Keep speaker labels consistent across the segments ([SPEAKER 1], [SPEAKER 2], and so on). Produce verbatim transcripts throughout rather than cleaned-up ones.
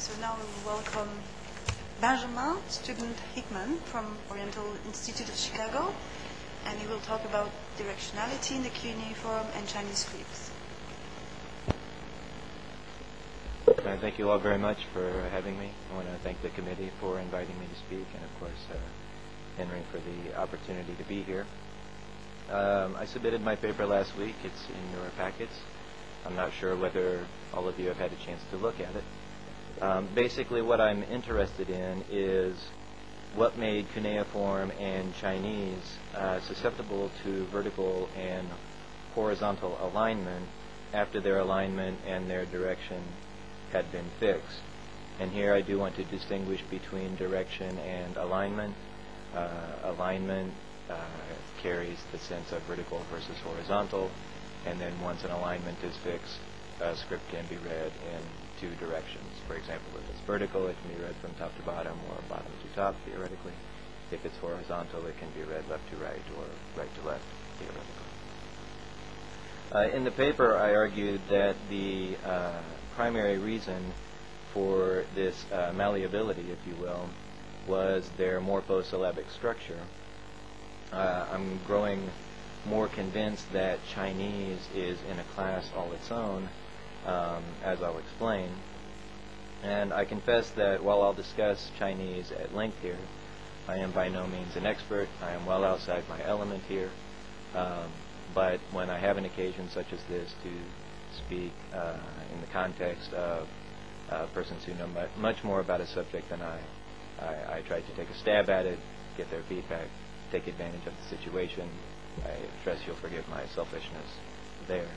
[SPEAKER 1] So now we will welcome Benjamin, student Hickman from Oriental Institute of Chicago, and he will talk about directionality in the cuneiform and Chinese scripts.
[SPEAKER 2] Uh, thank you all very much for having me. I want to thank the committee for inviting me to speak, and of course uh, Henry for the opportunity to be here. Um, I submitted my paper last week. It's in your packets. I'm not sure whether all of you have had a chance to look at it. Um, basically what I'm interested in is what made cuneiform and Chinese uh, susceptible to vertical and horizontal alignment after their alignment and their direction had been fixed. And here I do want to distinguish between direction and alignment. Uh, alignment uh, carries the sense of vertical versus horizontal, and then once an alignment is fixed, a script can be read in two directions. For example, if it's vertical, it can be read from top to bottom or bottom to top, theoretically. If it's horizontal, it can be read left to right or right to left, theoretically. Uh, in the paper, I argued that the uh, primary reason for this uh, malleability, if you will, was their morphosyllabic structure. Uh, I'm growing more convinced that Chinese is in a class all its own, um, as I'll explain. And I confess that while I'll discuss Chinese at length here, I am by no means an expert. I am well outside my element here. Um, but when I have an occasion such as this to speak uh, in the context of uh, persons who know mu- much more about a subject than I, I, I try to take a stab at it, get their feedback, take advantage of the situation. I trust you'll forgive my selfishness there.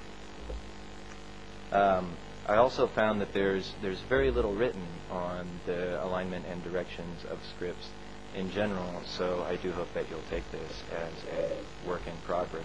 [SPEAKER 2] Um, I also found that there's there's very little written on the alignment and directions of scripts in general, so I do hope that you'll take this as a work in progress.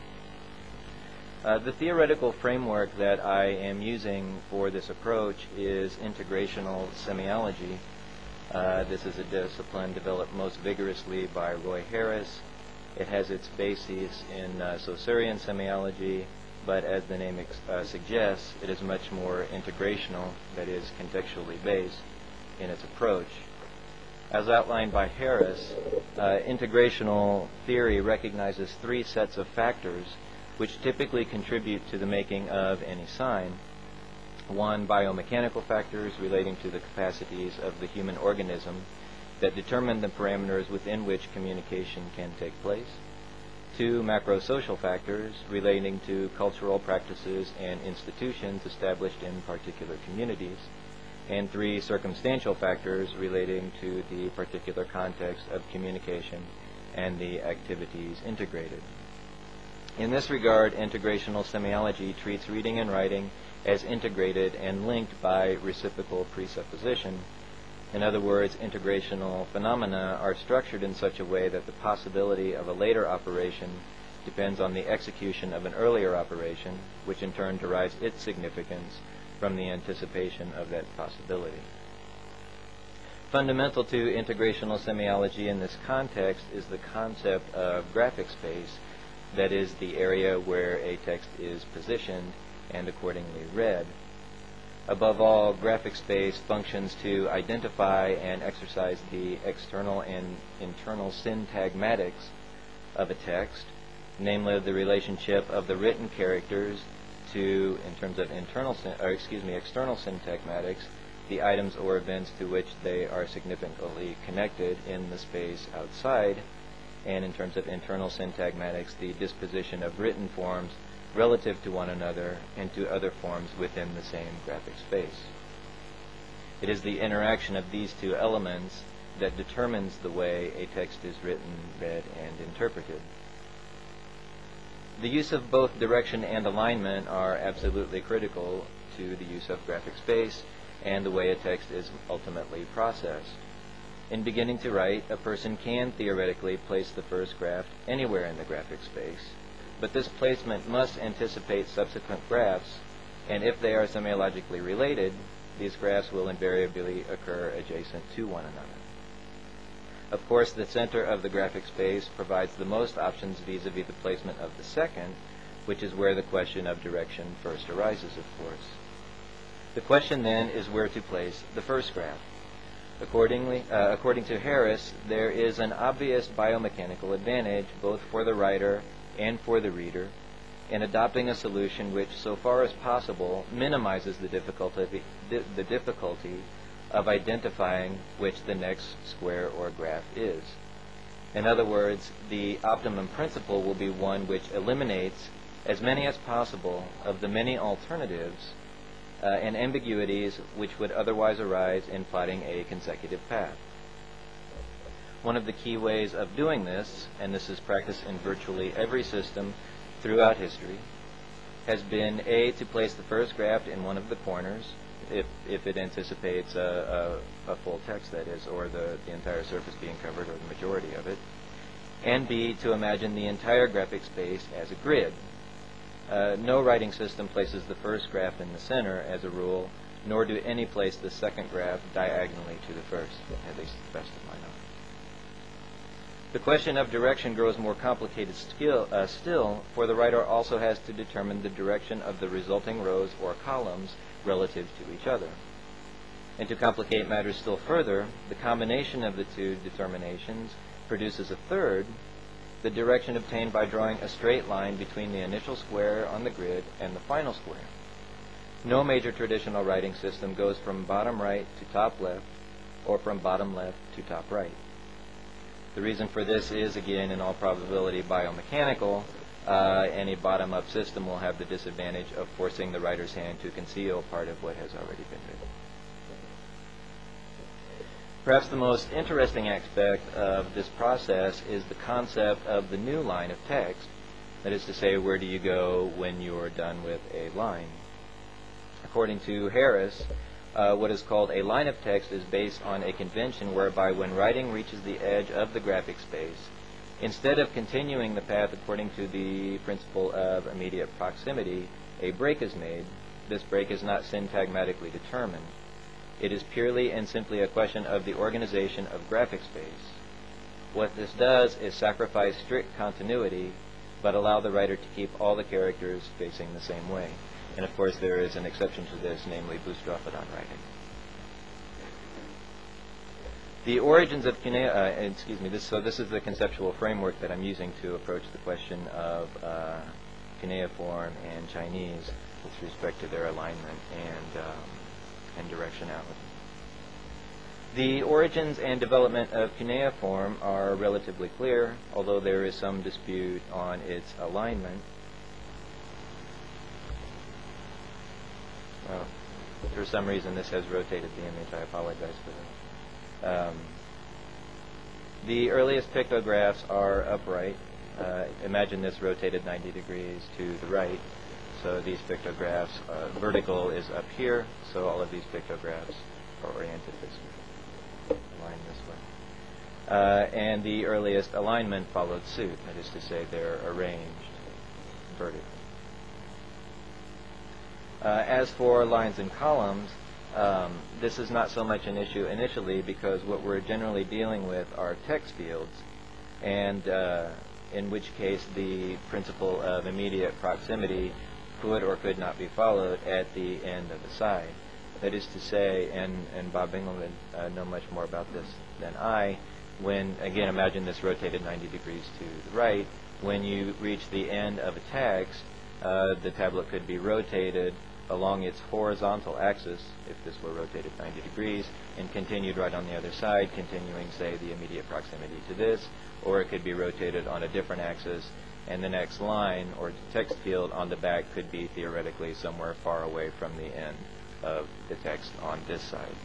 [SPEAKER 2] Uh, the theoretical framework that I am using for this approach is integrational semiology. Uh, this is a discipline developed most vigorously by Roy Harris. It has its basis in uh, Saussurean semiology, but as the name ex- uh, suggests, it is much more integrational, that is, contextually based in its approach. As outlined by Harris, uh, integrational theory recognizes three sets of factors which typically contribute to the making of any sign. One, biomechanical factors relating to the capacities of the human organism that determine the parameters within which communication can take place. Two, macrosocial factors relating to cultural practices and institutions established in particular communities. And three, circumstantial factors relating to the particular context of communication and the activities integrated. In this regard, integrational semiology treats reading and writing as integrated and linked by reciprocal presupposition. In other words, integrational phenomena are structured in such a way that the possibility of a later operation depends on the execution of an earlier operation, which in turn derives its significance from the anticipation of that possibility. Fundamental to integrational semiology in this context is the concept of graphic space, that is, the area where a text is positioned and accordingly read. Above all, graphic space functions to identify and exercise the external and internal syntagmatics of a text, namely the relationship of the written characters to, in terms of internal, or excuse me, external syntagmatics, the items or events to which they are significantly connected in the space outside, and in terms of internal syntagmatics, the disposition of written forms relative to one another and to other forms within the same graphic space. It is the interaction of these two elements that determines the way a text is written, read, and interpreted. The use of both direction and alignment are absolutely critical to the use of graphic space and the way a text is ultimately processed. In beginning to write, a person can theoretically place the first graph anywhere in the graphic space, but this placement must anticipate subsequent graphs, and if they are semiologically related, these graphs will invariably occur adjacent to one another. Of course, the center of the graphic space provides the most options vis-a-vis the placement of the second, which is where the question of direction first arises, of course. The question then is where to place the first graph. Accordingly, uh, according to Harris, there is an obvious biomechanical advantage both for the writer and for the reader in adopting a solution which, so far as possible, minimizes the difficulty, the difficulty of identifying which the next square or graph is. In other words, the optimum principle will be one which eliminates as many as possible of the many alternatives uh, and ambiguities which would otherwise arise in plotting a consecutive path. One of the key ways of doing this, and this is practiced in virtually every system throughout history, has been A, to place the first graph in one of the corners, if, if it anticipates a, a, a full text, that is, or the, the entire surface being covered, or the majority of it, and B, to imagine the entire graphic space as a grid. Uh, no writing system places the first graph in the center as a rule, nor do any place the second graph diagonally to the first, at least to the best of my knowledge. The question of direction grows more complicated skill, uh, still, for the writer also has to determine the direction of the resulting rows or columns relative to each other. And to complicate matters still further, the combination of the two determinations produces a third, the direction obtained by drawing a straight line between the initial square on the grid and the final square. No major traditional writing system goes from bottom right to top left, or from bottom left to top right. The reason for this is, again, in all probability, biomechanical. Uh, any bottom-up system will have the disadvantage of forcing the writer's hand to conceal part of what has already been written. Perhaps the most interesting aspect of this process is the concept of the new line of text. That is to say, where do you go when you're done with a line? According to Harris, uh, what is called a line of text is based on a convention whereby when writing reaches the edge of the graphic space, instead of continuing the path according to the principle of immediate proximity, a break is made. This break is not syntagmatically determined. It is purely and simply a question of the organization of graphic space. What this does is sacrifice strict continuity, but allow the writer to keep all the characters facing the same way. And of course there is an exception to this, namely boustrophedon writing. The origins of cuneiform, uh, excuse me, this, so this is the conceptual framework that I'm using to approach the question of uh, cuneiform and Chinese with respect to their alignment and um, and directionality. The origins and development of cuneiform are relatively clear, although there is some dispute on its alignment. Well, for some reason this has rotated the image. I apologize for that. Um, the earliest pictographs are upright. Uh, imagine this rotated ninety degrees to the right. So these pictographs, uh, vertical is up here, so all of these pictographs are oriented this way, aligned this way. Uh, and the earliest alignment followed suit, that is to say they're arranged vertically. Uh, as for lines and columns, um, this is not so much an issue initially because what we're generally dealing with are text fields, and uh, in which case the principle of immediate proximity could or could not be followed at the end of the side. That is to say, and, and Bob Bingham would uh, know much more about this than I, when, again, imagine this rotated ninety degrees to the right, when you reach the end of a text, uh, the tablet could be rotated along its horizontal axis, if this were rotated ninety degrees, and continued right on the other side, continuing, say, the immediate proximity to this, or it could be rotated on a different axis, and the next line or text field on the back could be theoretically somewhere far away from the end of the text on this side.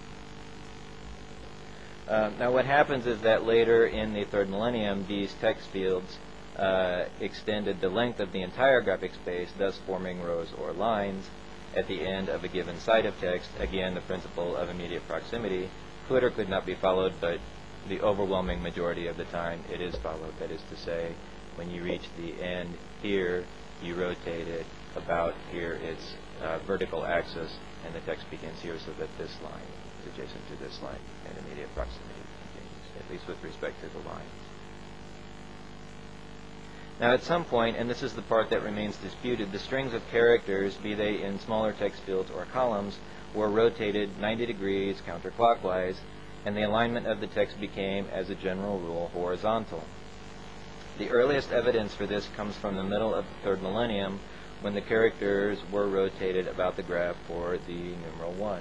[SPEAKER 2] Uh, now what happens is that later in the third millennium, these text fields uh, extended the length of the entire graphic space, thus forming rows or lines at the end of a given side of text. Again, the principle of immediate proximity could or could not be followed, but the overwhelming majority of the time it is followed. That is to say, when you reach the end here, you rotate it about here its uh, vertical axis, and the text begins here so that this line is adjacent to this line, and immediate proximity continues, at least with respect to the lines. Now at some point, and this is the part that remains disputed, the strings of characters, be they in smaller text fields or columns, were rotated ninety degrees counterclockwise, and the alignment of the text became, as a general rule, horizontal. The earliest evidence for this comes from the middle of the third millennium, when the characters were rotated about the graph for the numeral one.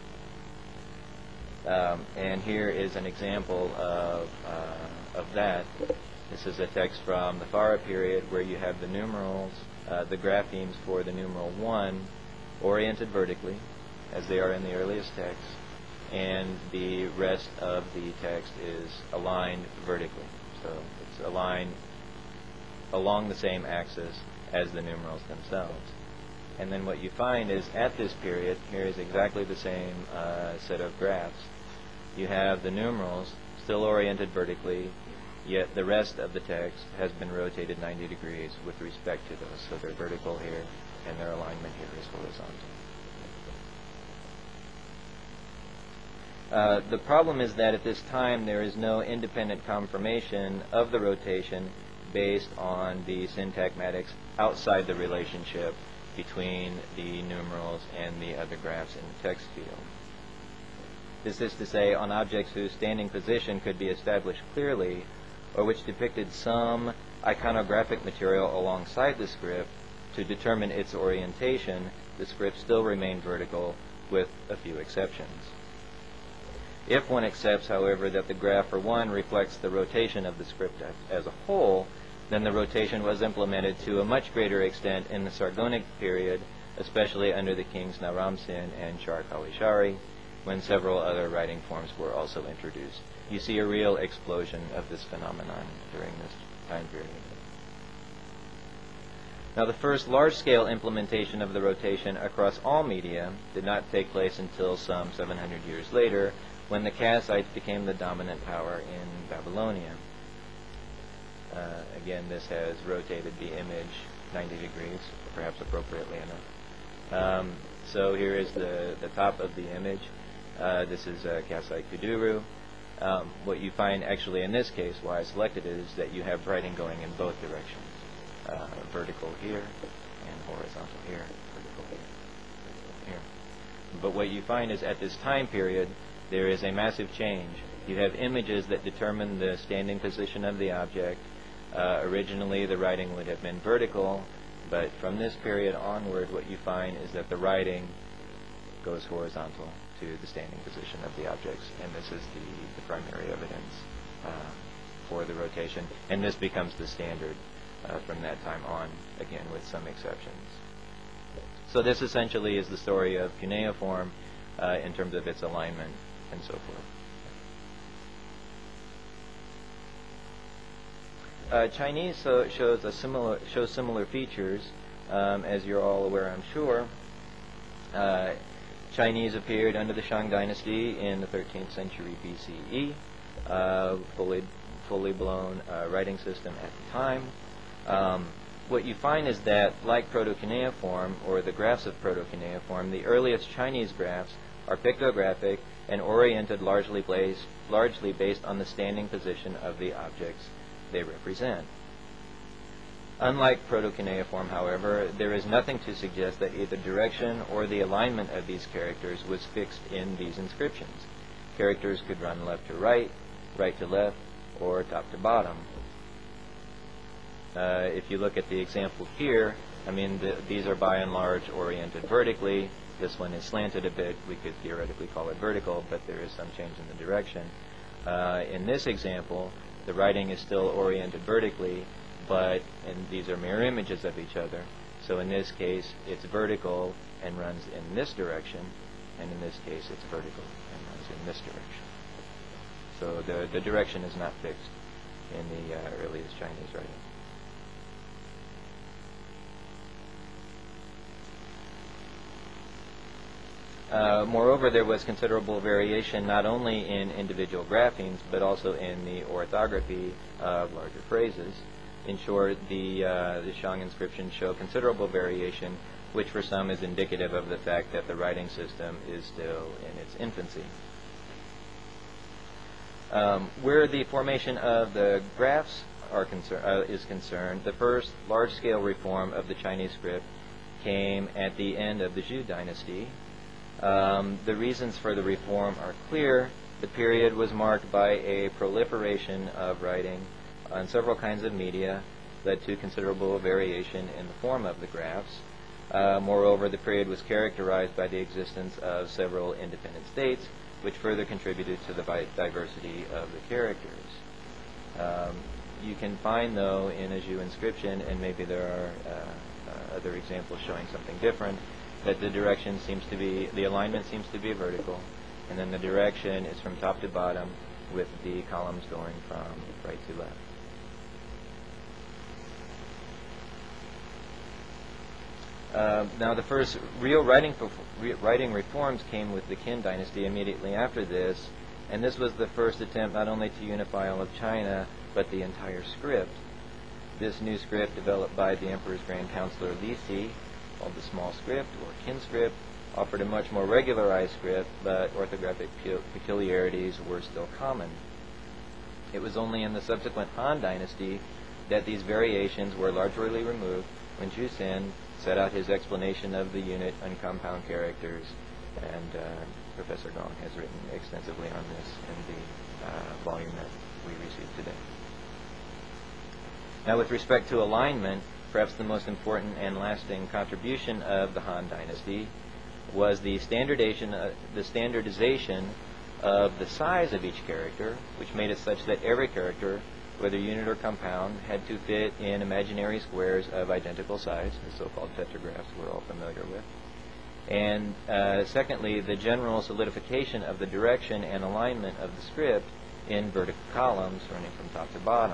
[SPEAKER 2] Um, and here is an example of, uh, of that. This is a text from the Farah period where you have the numerals, uh, the graphemes for the numeral one oriented vertically, as they are in the earliest text, and the rest of the text is aligned vertically. So it's aligned along the same axis as the numerals themselves. And then what you find is at this period, here is exactly the same uh, set of graphs. You have the numerals still oriented vertically, yet the rest of the text has been rotated ninety degrees with respect to those. So they're vertical here, and their alignment here is horizontal. Uh, the problem is that at this time there is no independent confirmation of the rotation based on the syntagmatics outside the relationship between the numerals and the other graphs in the text field. This is to say, on objects whose standing position could be established clearly, or which depicted some iconographic material alongside the script to determine its orientation, the script still remained vertical with a few exceptions. If one accepts, however, that the graph for one reflects the rotation of the script as a whole, then the rotation was implemented to a much greater extent in the Sargonic period, especially under the kings Naram-Sin and Char-Kawishari, when several other writing forms were also introduced. You see a real explosion of this phenomenon during this time period. Now, the first large-scale implementation of the rotation across all media did not take place until some seven hundred years later, when the Kassites became the dominant power in Babylonia. Uh, again, this has rotated the image ninety degrees, perhaps appropriately enough. Um, so here is the, the top of the image. Uh, this is uh, Kassite Kuduru. Um, what you find actually in this case, why I selected it, is that you have writing going in both directions. Uh, vertical here and horizontal here, vertical here, vertical here. But what you find is at this time period, there is a massive change. You have images that determine the standing position of the object. Uh, originally, the writing would have been vertical, but from this period onward, what you find is that the writing goes horizontal to the standing position of the objects, and this is the, the primary evidence uh, for the rotation, and this becomes the standard uh, from that time on, again with some exceptions. So this essentially is the story of cuneiform uh, in terms of its alignment and so forth. Uh, Chinese so shows a similar shows similar features, um, as you're all aware, I'm sure. Uh, Chinese appeared under the Shang Dynasty in the thirteenth century B C E, uh, fully fully blown uh, writing system at the time. Um, what you find is that, like proto-cuneiform or the graphs of proto-cuneiform, the earliest Chinese graphs are pictographic and oriented largely based, largely based on the standing position of the objects they represent. Unlike proto-cuneiform, however, there is nothing to suggest that either direction or the alignment of these characters was fixed in these inscriptions. Characters could run left to right, right to left, or top to bottom. Uh, if you look at the example here, I mean, the, these are by and large oriented vertically. This one is slanted a bit. We could theoretically call it vertical, but there is some change in the direction. Uh, in this example, the writing is still oriented vertically, but and these are mirror images of each other. So in this case, it's vertical and runs in this direction, and in this case, it's vertical and runs in this direction. So the, the direction is not fixed in the uh, earliest Chinese writing. Uh, moreover, there was considerable variation not only in individual graphemes, but also in the orthography of larger phrases. In short, the, uh, the Shang inscriptions show considerable variation, which for some is indicative of the fact that the writing system is still in its infancy. Um, where the formation of the graphs are concern, uh, is concerned, the first large-scale reform of the Chinese script came at the end of the Zhou dynasty. Um, the reasons for the reform are clear. The period was marked by a proliferation of writing on several kinds of media, led to considerable variation in the form of the graphs. Uh, moreover, the period was characterized by the existence of several independent states, which further contributed to the diversity of the characters. Um, you can find, though, in a Zhou inscription, and maybe there are uh, uh, other examples showing something different, that the direction seems to be, the alignment seems to be vertical, and then the direction is from top to bottom, with the columns going from right to left. Uh, now, the first real writing, re writing reforms came with the Qin dynasty immediately after this, and this was the first attempt not only to unify all of China, but the entire script. This new script, developed by the Emperor's Grand Counselor Li Si, called the small script, or Qin script, offered a much more regularized script, but orthographic peculiarities were still common. It was only in the subsequent Han dynasty that these variations were largely removed when Zhu Xin set out his explanation of the unit and compound characters, and uh, Professor Gong has written extensively on this in the uh, volume that we received today. Now, with respect to alignment, perhaps the most important and lasting contribution of the Han dynasty was the standardization, uh, the standardization of the size of each character, which made it such that every character, whether unit or compound, had to fit in imaginary squares of identical size, the so-called tetragraphs we're all familiar with. And uh, secondly, the general solidification of the direction and alignment of the script in vertical columns running from top to bottom.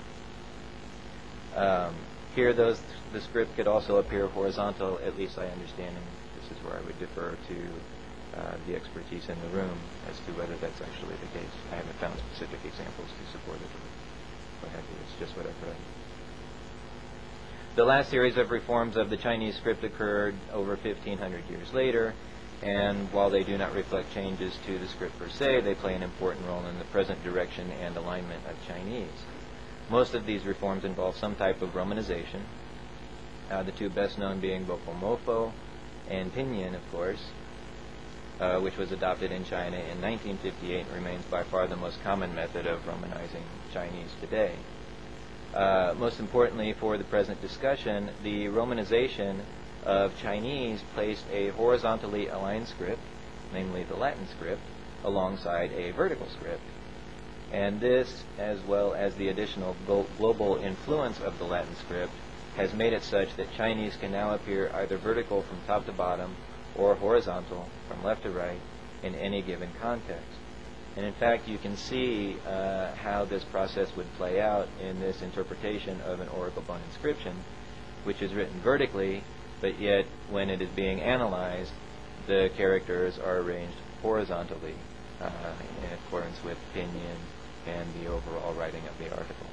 [SPEAKER 2] Um, here, those the script could also appear horizontal, at least I understand, and this is where I would defer to uh, the expertise in the room as to whether that's actually the case. I haven't found specific examples to support it. What have you. It's just what I've read. The last series of reforms of the Chinese script occurred over fifteen hundred years later, and while they do not reflect changes to the script per se, they play an important role in the present direction and alignment of Chinese. Most of these reforms involve some type of romanization, uh, the two best known being Bopomofo and Pinyin, of course, uh, which was adopted in China in nineteen fifty-eight and remains by far the most common method of romanizing Chinese today. Uh, most importantly for the present discussion, the romanization of Chinese placed a horizontally aligned script, namely the Latin script, alongside a vertical script. And this, as well as the additional global influence of the Latin script, has made it such that Chinese can now appear either vertical from top to bottom or horizontal from left to right in any given context. And in fact, you can see uh, how this process would play out in this interpretation of an oracle bone inscription, which is written vertically, but yet when it is being analyzed, the characters are arranged horizontally uh, in accordance with pinyin and the overall writing of the article.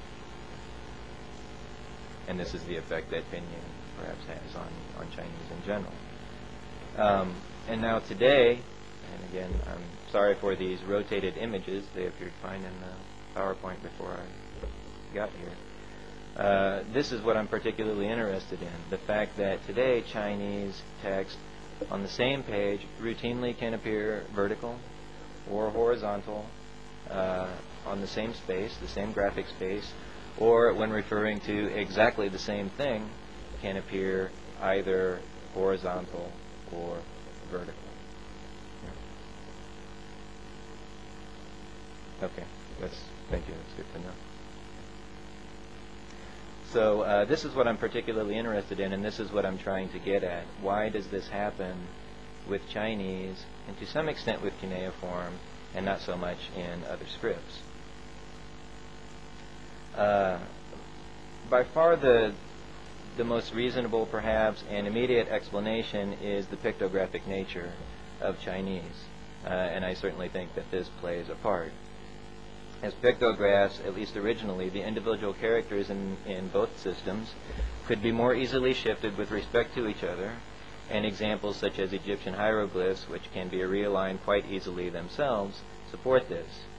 [SPEAKER 2] And this is the effect that pinyin perhaps has on, on Chinese in general. Um, and now today, and again, I'm sorry for these rotated images. They appeared fine in the PowerPoint before I got here. Uh, this is what I'm particularly interested in, the fact that today Chinese text on the same page routinely can appear vertical or horizontal uh, on the same space, the same graphic space, or when referring to exactly the same thing, can appear either horizontal or vertical. Okay, that's, thank you, that's good to know. So uh, this is what I'm particularly interested in, and this is what I'm trying to get at. Why does this happen with Chinese, and to some extent with cuneiform, and not so much in other scripts? Uh, by far the the most reasonable, perhaps, and immediate explanation is the pictographic nature of Chinese, uh, and I certainly think that this plays a part. As pictographs, at least originally, the individual characters in, in both systems could be more easily shifted with respect to each other, and examples such as Egyptian hieroglyphs, which can be realigned quite easily themselves, support this.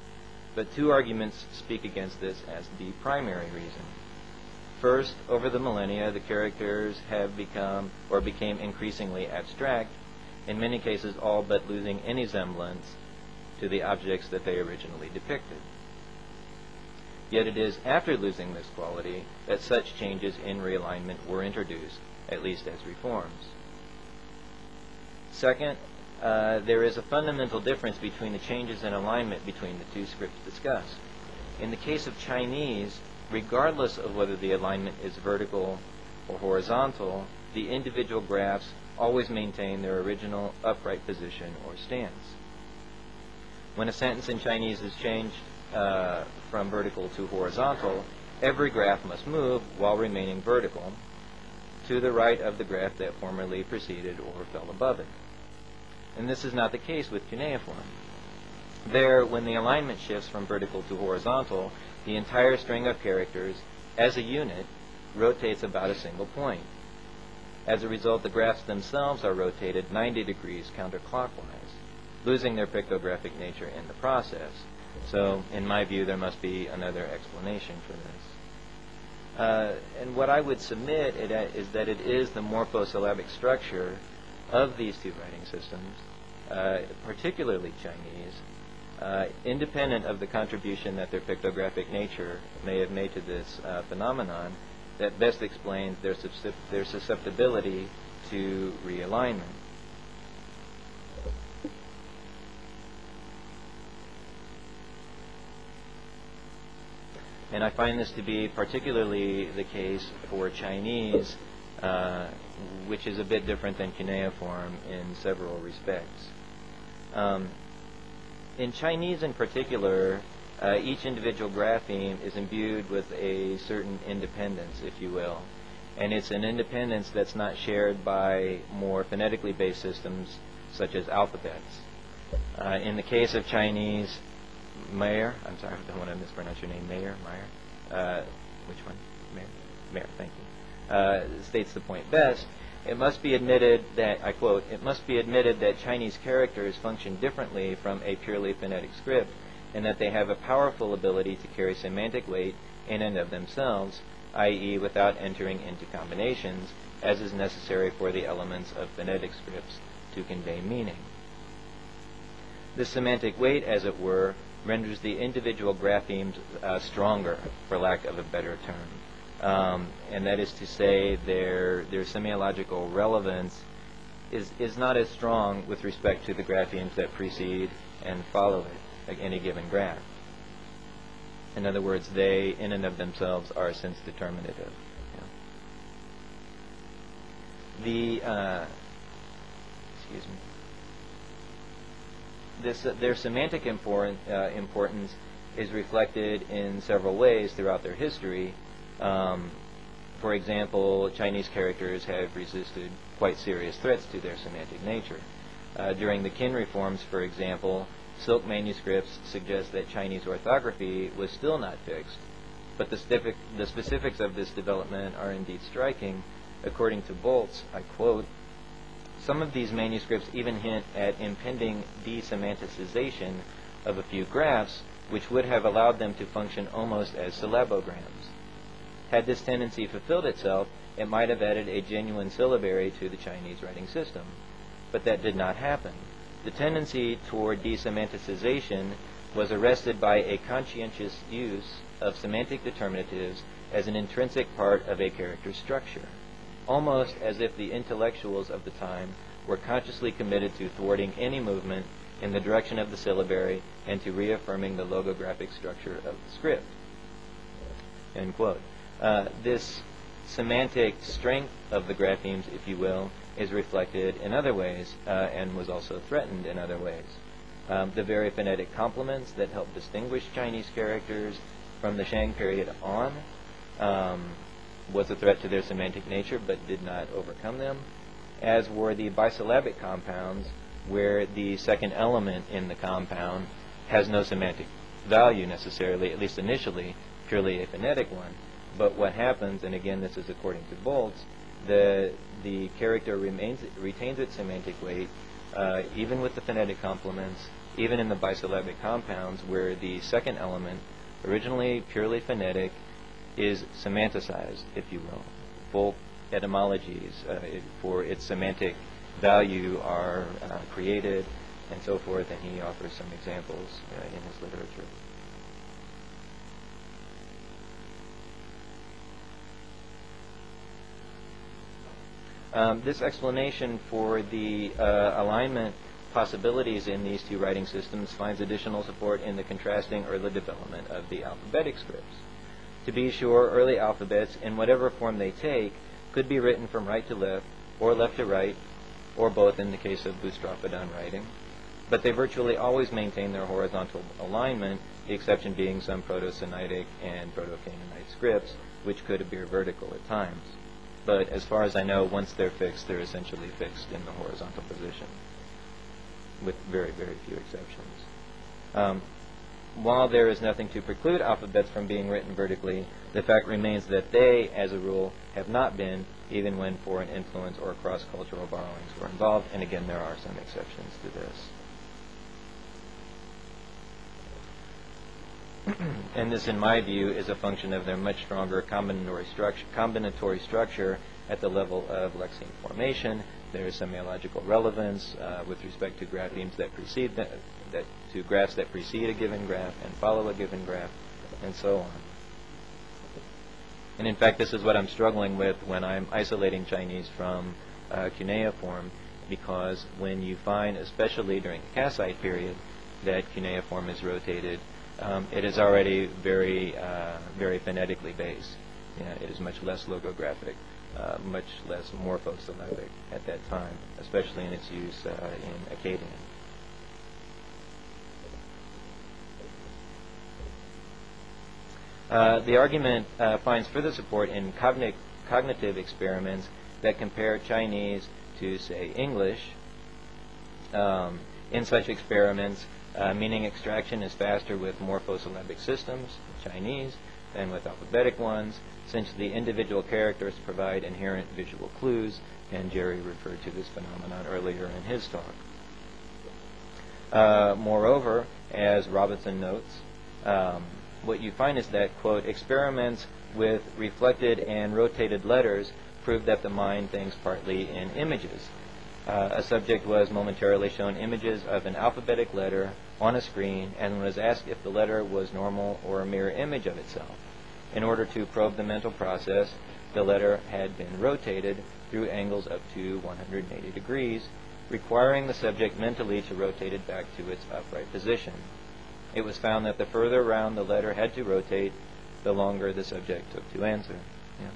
[SPEAKER 2] but two arguments speak against this as the primary reason. First, over the millennia, the characters have become or became increasingly abstract, in many cases all but losing any semblance to the objects that they originally depicted. Yet it is after losing this quality that such changes in realignment were introduced, at least as reforms. Second, uh, there is a fundamental difference between the changes in alignment between the two scripts discussed. In the case of Chinese, regardless of whether the alignment is vertical or horizontal, the individual graphs always maintain their original upright position or stance. When a sentence in Chinese is changed uh, from vertical to horizontal, every graph must move while remaining vertical to the right of the graph that formerly preceded or fell above it. And this is not the case with cuneiform. There, when the alignment shifts from vertical to horizontal, the entire string of characters, as a unit, rotates about a single point. As a result, the graphs themselves are rotated ninety degrees counterclockwise, losing their pictographic nature in the process. So, in my view, there must be another explanation for this. Uh, and what I would submit it, uh, is that it is the morphosyllabic structure of these two writing systems, uh, particularly Chinese, uh, independent of the contribution that their pictographic nature may have made to this uh, phenomenon, that best explains their, suscept- their susceptibility to realignment. And I find this to be particularly the case for Chinese, uh, which is a bit different than cuneiform in several respects. Um, in Chinese in particular, uh, each individual grapheme is imbued with a certain independence, if you will. And it's an independence that's not shared by more phonetically based systems such as alphabets. Uh, in the case of Chinese, Mayer, I'm sorry, I don't want to mispronounce your name, Mayer, Meyer, uh, which one? Mayer, Mayer, thank you, uh, states the point best. It must be admitted that, I quote, it must be admitted that Chinese characters function differently from a purely phonetic script, and that they have a powerful ability to carry semantic weight in and of themselves, that is without entering into combinations, as is necessary for the elements of phonetic scripts to convey meaning. This semantic weight, as it were, renders the individual graphemes uh, stronger, for lack of a better term. Um, and that is to say, their, their semiological relevance is, is not as strong with respect to the graphemes that precede and follow it, like any given graph. In other words, they, in and of themselves, are sense determinative. Yeah. The, uh, excuse me. This, uh, their semantic import, uh, importance is reflected in several ways throughout their history. Um, for example, Chinese characters have resisted quite serious threats to their semantic nature. Uh, during the Qin reforms, for example, silk manuscripts suggest that Chinese orthography was still not fixed, but the, specific, the specifics of this development are indeed striking. According to Boltz, I quote, some of these manuscripts even hint at impending desemanticization of a few graphs, which would have allowed them to function almost as syllabograms. Had this tendency fulfilled itself, it might have added a genuine syllabary to the Chinese writing system. But that did not happen. The tendency toward desemanticization was arrested by a conscientious use of semantic determinatives as an intrinsic part of a character's structure, almost as if the intellectuals of the time were consciously committed to thwarting any movement in the direction of the syllabary and to reaffirming the logographic structure of the script. End quote. Uh, this semantic strength of the graphemes, if you will, is reflected in other ways uh, and was also threatened in other ways. Um, the very phonetic complements that help distinguish Chinese characters from the Shang period on um, was a threat to their semantic nature but did not overcome them, as were the bisyllabic compounds, where the second element in the compound has no semantic value necessarily, at least initially, purely a phonetic one. But what happens, and again this is according to Boltz, the the character remains retains its semantic weight uh, even with the phonetic complements, even in the bisyllabic compounds, where the second element, originally purely phonetic, is semanticized, if you will. Full etymologies uh, it, for its semantic value are uh, created, and so forth, and he offers some examples uh, in his literature. Um, this explanation for the uh, alignment possibilities in these two writing systems finds additional support in the contrasting early development of the alphabetic scripts. To be sure, early alphabets, in whatever form they take, could be written from right to left, or left to right, or both in the case of Boustrophedon writing, but they virtually always maintain their horizontal alignment, the exception being some Proto-Sinaitic and Proto-Canaanite scripts, which could appear vertical at times. But as far as I know, once they're fixed, they're essentially fixed in the horizontal position, with very, very few exceptions. Um, while there is nothing to preclude alphabets from being written vertically, the fact remains that they, as a rule, have not been, even when foreign influence or cross-cultural borrowings were involved, and again, there are some exceptions to this. And this, in my view, is a function of their much stronger combinatory structure, combinatory structure at the level of lexeme formation. There is some analogical relevance uh, with respect to graphemes that precede that, that to graphs that precede a given graph and follow a given graph, and so on. And in fact, this is what I'm struggling with when I'm isolating Chinese from uh, cuneiform, because when you find, especially during the Kassite period, that cuneiform is rotated, Um, it is already very, uh, very phonetically based. You know, it is much less logographic, uh, much less morphosyllabic at that time, especially in its use uh, in Akkadian. Uh, the argument uh, finds further support in cognic cognitive experiments that compare Chinese to, say, English. Um, in such experiments, Uh, meaning extraction is faster with morphosyllabic systems, Chinese, than with alphabetic ones, since the individual characters provide inherent visual clues, and Jerry referred to this phenomenon earlier in his talk. Uh, moreover, as Robinson notes, um, what you find is that, quote, experiments with reflected and rotated letters prove that the mind thinks partly in images. Uh, a subject was momentarily shown images of an alphabetic letter on a screen and was asked if the letter was normal or a mirror image of itself. In order to probe the mental process, the letter had been rotated through angles up to one hundred eighty degrees, requiring the subject mentally to rotate it back to its upright position. It was found that the further round the letter had to rotate, the longer the subject took to answer. Yeah.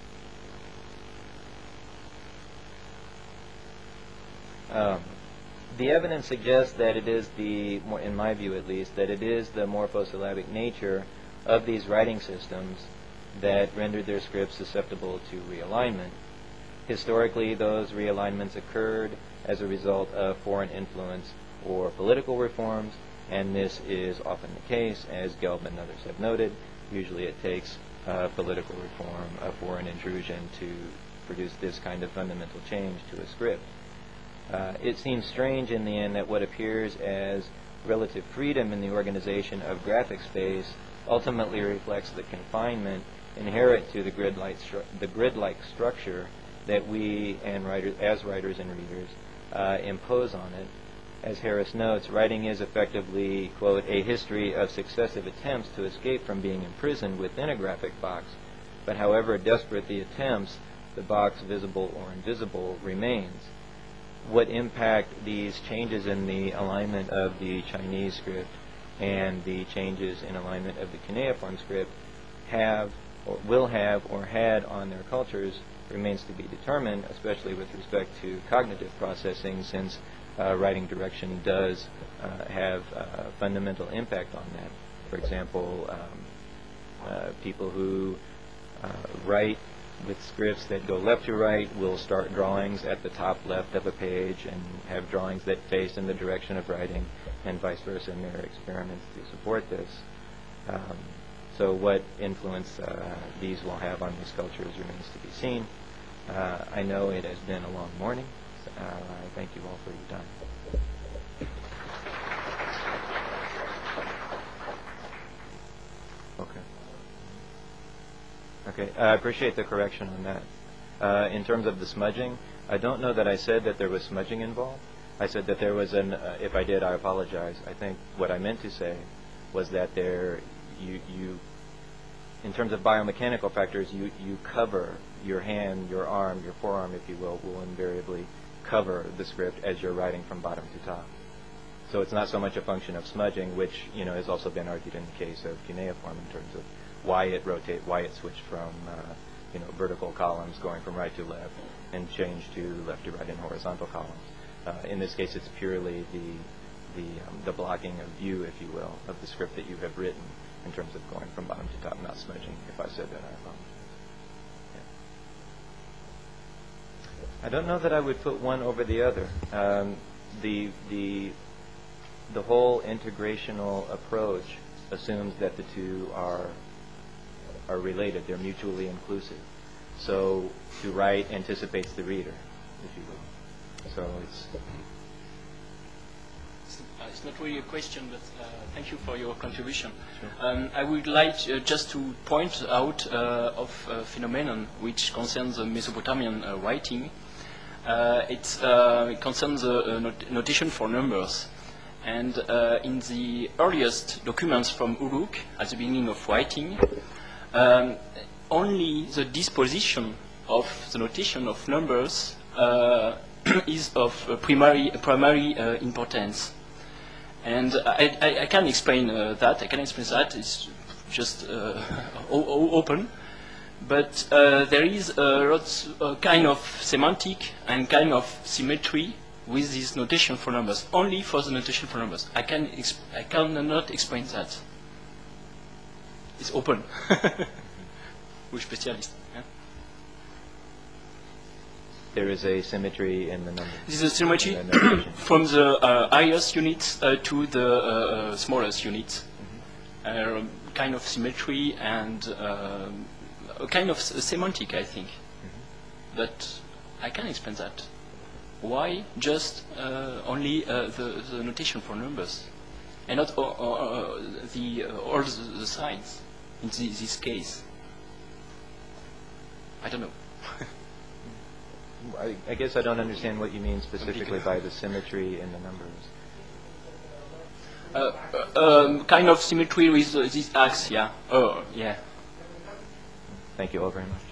[SPEAKER 2] Um, the evidence suggests that it is the, in my view at least, that it is the morphosyllabic nature of these writing systems that rendered their scripts susceptible to realignment. Historically, those realignments occurred as a result of foreign influence or political reforms, and this is often the case, as Gelb and others have noted. Usually it takes uh, political reform, a foreign intrusion, to produce this kind of fundamental change to a script. Uh, it seems strange in the end that what appears as relative freedom in the organization of graphic space ultimately reflects the confinement inherent to the grid-like stru- the grid-like structure that we and writers, as writers and readers, uh, impose on it. As Harris notes, writing is effectively, quote, a history of successive attempts to escape from being imprisoned within a graphic box, but however desperate the attempts, the box, visible or invisible, remains. What impact these changes in the alignment of the Chinese script and the changes in alignment of the cuneiform script have or will have or had on their cultures remains to be determined, especially with respect to cognitive processing, since uh, writing direction does uh, have a fundamental impact on that. For example, um, uh, people who uh, write with scripts that go left to right will start drawings at the top left of a page and have drawings that face in the direction of writing, and vice versa, and there are experiments to support this. Um, so what influence uh, these will have on these cultures remains to be seen. Uh, I know it has been a long morning. Uh, I thank you all for your time. Okay, I appreciate the correction on that. Uh, in terms of the smudging, I don't know that I said that there was smudging involved. I said that there was an, uh, if I did, I apologize. I think what I meant to say was that there, you, you in terms of biomechanical factors, you, you cover your hand, your arm, your forearm, if you will, will invariably cover the script as you're writing from bottom to top. So it's not so much a function of smudging, which, you know, has also been argued in the case of cuneiform in terms of why it rotate, why it switched from, uh, you know, vertical columns going from right to left and changed to left to right in horizontal columns. Uh, in this case, it's purely the the um, the blocking of view, if you will, of the script that you have written in terms of going from bottom to top, not smudging. If I said that, I apologize. Yeah. I don't know that I would put one over the other. Um, the the the whole integrational approach assumes that the two are are related. They're mutually inclusive. So to write anticipates the reader, if you will. So it's
[SPEAKER 3] it's, uh, it's not really a question, but uh, thank you for your contribution.
[SPEAKER 2] Sure.
[SPEAKER 3] Um, I would like uh, just to point out uh, of a phenomenon which concerns the Mesopotamian uh, writing. Uh, it's, uh, it concerns the uh, not notation for numbers. And uh, in the earliest documents from Uruk, at the beginning of writing, um, only the disposition of the notation of numbers uh, is of uh, primary, primary uh, importance. And I, I, I can explain uh, that. I can explain that. It's just uh, open. But uh, there is a lot, uh, kind of semantic and kind of symmetry with this notation for numbers, only for the notation for numbers. I can exp I cannot explain that. It's open. With specialists. Yeah?
[SPEAKER 2] there is a symmetry in the numbers.
[SPEAKER 3] This is a symmetry from the uh, highest units uh, to the uh, smallest units. Mm-hmm. uh, kind of symmetry and uh, a kind of semantic, I think. Mm-hmm. But I can explain that. Why just uh, only uh, the, the notation for numbers, and not uh, uh, the uh, all the, the signs in the, this case? I don't know.
[SPEAKER 2] I, I guess I don't understand what you mean specifically by the symmetry in the numbers.
[SPEAKER 3] Uh, uh, um, kind of symmetry with uh, this axe, yeah. Oh, yeah.
[SPEAKER 2] Thank you all very much.